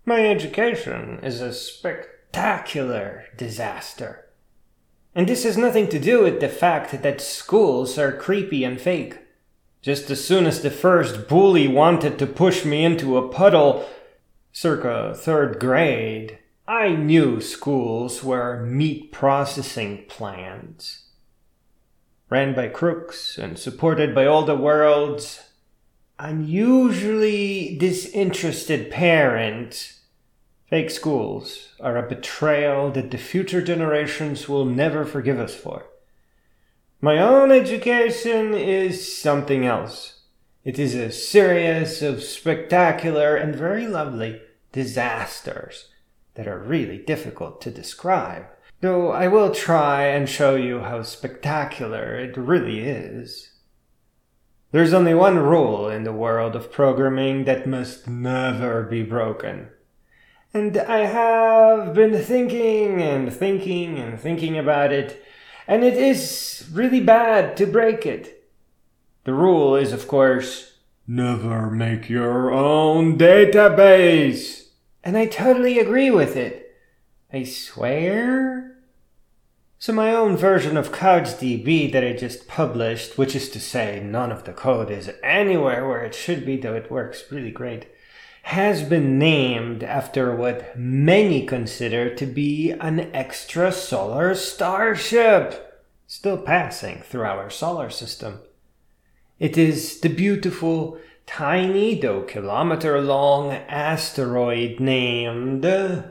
My education is a spectacular disaster. And this has nothing to do with the fact that schools are creepy and fake. Just as soon as the first bully wanted to push me into a puddle, circa 3rd grade, I knew schools were meat processing plants. Ran by crooks and supported by all the world's unusually disinterested parents. Fake schools are a betrayal that the future generations will never forgive us for. My own education is something else. It is a series of spectacular and very lovely disasters that are really difficult to describe, though I will try and show you how spectacular it really is. There's only one rule in the world of programming that must never be broken. And I have been thinking about it, and it is really bad to break it. The rule is, of course, never make your own database. And I totally agree with it. I swear. So my own version of CouchDB that I just published, which is to say none of the code is anywhere where it should be, though it works really great, has been named after what many consider to be an extrasolar starship, still passing through our solar system. It is the beautiful, tiny, though kilometer-long asteroid named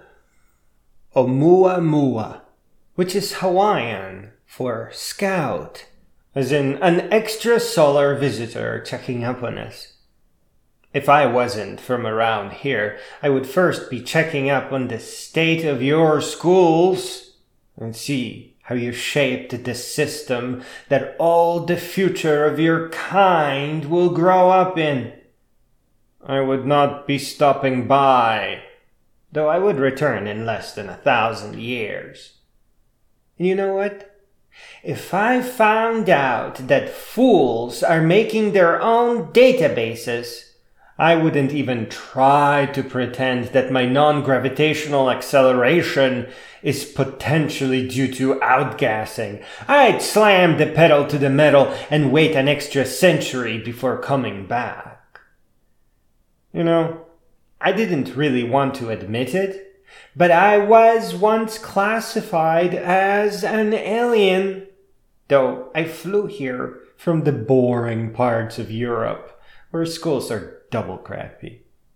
Oumuamua, which is Hawaiian for scout, as in an extrasolar visitor checking up on us. If I wasn't from around here, I would first be checking up on the state of your schools and see how you shaped the system that all the future of your kind will grow up in. I would not be stopping by, though I would return in less than 1,000 years. And you know what? If I found out that fools are making their own databases, I wouldn't even try to pretend that my non-gravitational acceleration is potentially due to outgassing. I'd slam the pedal to the metal and wait an extra century before coming back. You know, I didn't really want to admit it, but I was once classified as an alien, though I flew here from the boring parts of Europe, where schools are double crappy.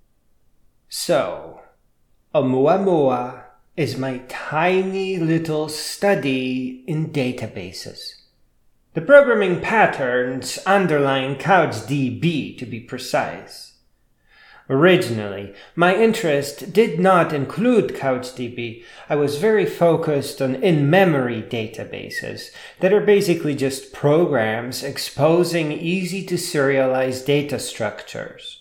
So, Oumuamua is my tiny little study in databases. The programming patterns underlying CouchDB, to be precise. Originally, my interest did not include CouchDB. I was very focused on in-memory databases that are basically just programs exposing easy-to-serialize data structures.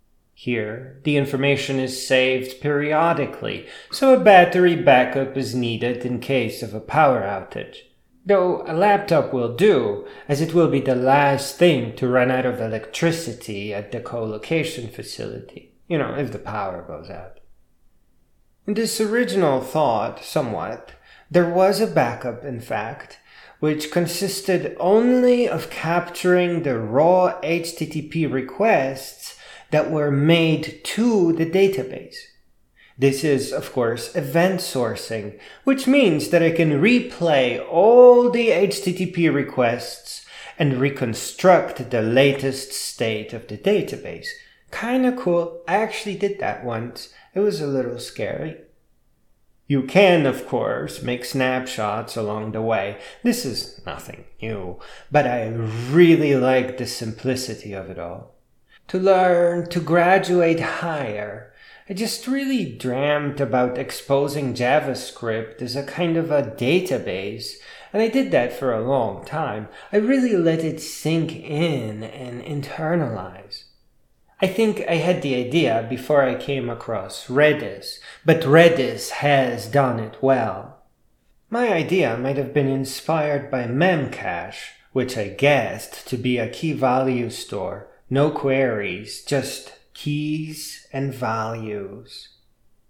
Here, the information is saved periodically, so a battery backup is needed in case of a power outage. Though a laptop will do, as it will be the last thing to run out of electricity at the co-location facility, if the power goes out. In this original thought, somewhat, there was a backup, in fact, which consisted only of capturing the raw HTTP requests that were made to the database. This is, of course, event sourcing, which means that I can replay all the HTTP requests and reconstruct the latest state of the database. Kinda cool. I actually did that once. It was a little scary. You can, of course, make snapshots along the way. This is nothing new, but I really like the simplicity of it all. To learn to graduate higher, I just really dreamt about exposing JavaScript as a kind of a database, and I did that for a long time. I really let it sink in and internalize. I think I had the idea before I came across Redis, but Redis has done it well. My idea might have been inspired by Memcache, which I guessed to be a key-value store. No queries, just keys and values.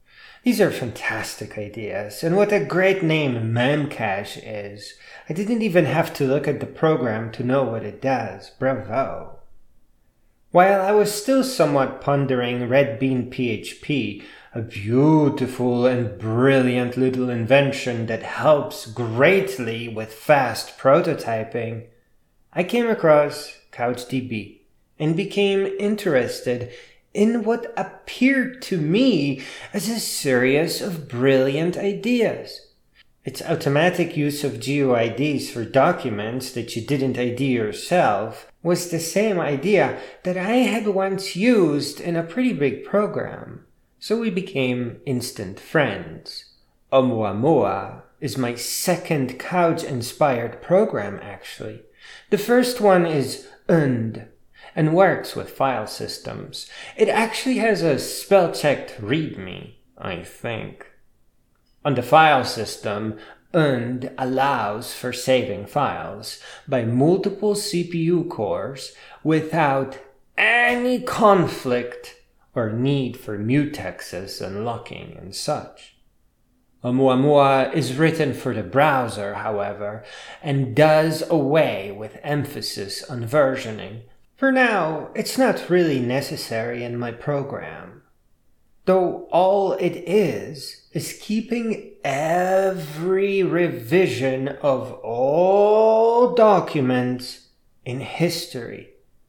These are fantastic ideas, and what a great name Memcache is. I didn't even have to look at the program to know what it does. Bravo. While I was still somewhat pondering Red Bean PHP, a beautiful and brilliant little invention that helps greatly with fast prototyping, I came across CouchDB and became interested in what appeared to me as a series of brilliant ideas. Its automatic use of GUIDs for documents that you didn't ID yourself was the same idea that I had once used in a pretty big program, so we became instant friends. Oumuamua is my second Couch-inspired program, actually. The first one is Und, and works with file systems. It actually has a spell-checked README, I think. On the file system, Und allows for saving files by multiple CPU cores without any conflict or need for mutexes and locking and such. Oumuamua is written for the browser, however, and does away with emphasis on versioning. For now, it's not really necessary in my program, though all it is keeping every revision of all documents in history.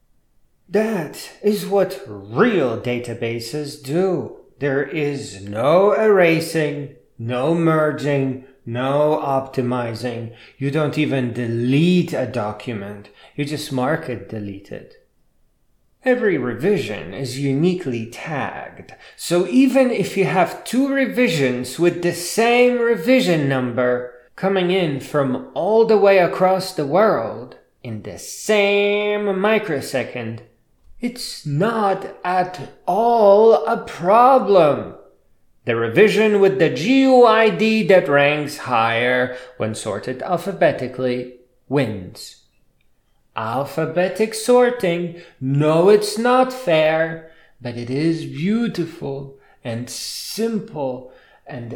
That is what real databases do. There is no erasing, no merging, no optimizing. You don't even delete a document. You just mark it deleted. Every revision is uniquely tagged, so even if you have two revisions with the same revision number coming in from all the way across the world in the same microsecond, it's not at all a problem. The revision with the GUID that ranks higher when sorted alphabetically wins. Alphabetic sorting, no, it's not fair, but it is beautiful and simple and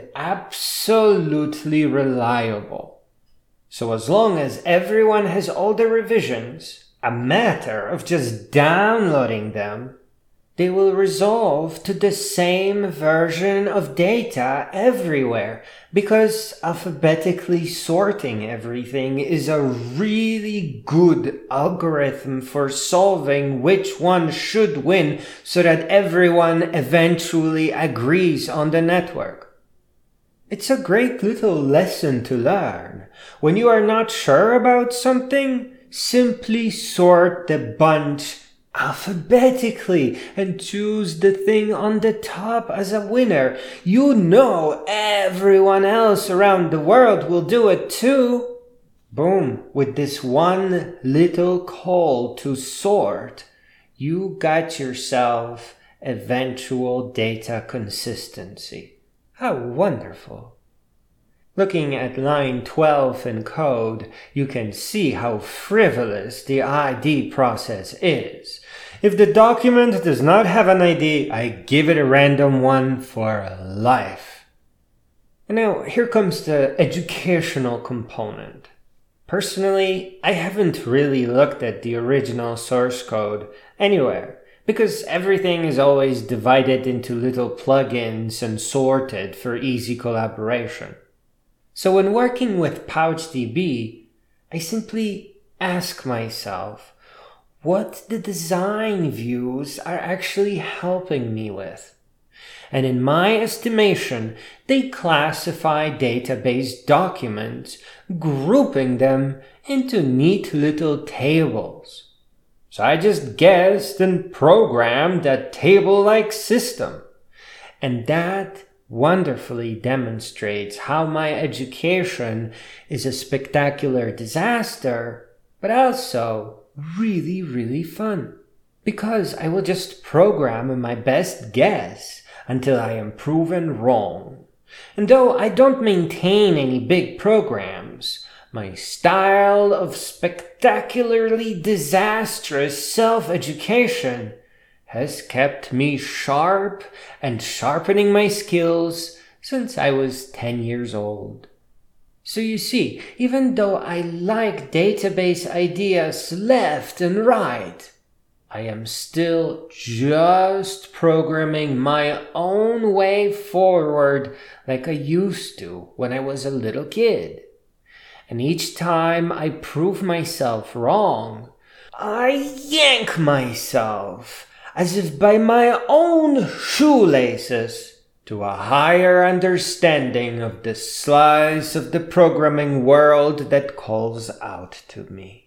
absolutely reliable. So as long as everyone has all the revisions, a matter of just downloading them, they will resolve to the same version of data everywhere, because alphabetically sorting everything is a really good algorithm for solving which one should win so that everyone eventually agrees on the network. It's a great little lesson to learn. When you are not sure about something, simply sort the bunch alphabetically and choose the thing on the top as a winner. You know everyone else around the world will do it too. Boom, with this one little call to sort, you got yourself eventual data consistency. How wonderful. Looking at line 12 in code, you can see how frivolous the ID process is. If the document does not have an ID, I give it a random one for life. And now here comes the educational component. Personally, I haven't really looked at the original source code anywhere, because everything is always divided into little plugins and sorted for easy collaboration. So when working with PouchDB, I simply ask myself what the design views are actually helping me with. And in my estimation, they classify database documents, grouping them into neat little tables. So I just guessed and programmed a table-like system. And that wonderfully demonstrates how my education is a spectacular disaster, but also really, really fun. Because I will just program my best guess until I am proven wrong. And though I don't maintain any big programs, my style of spectacularly disastrous self-education has kept me sharp and sharpening my skills since I was 10 years old. So you see, even though I like database ideas left and right, I am still just programming my own way forward like I used to when I was a little kid. And each time I prove myself wrong, I yank myself, as if by my own shoelaces, to a higher understanding of the slice of the programming world that calls out to me.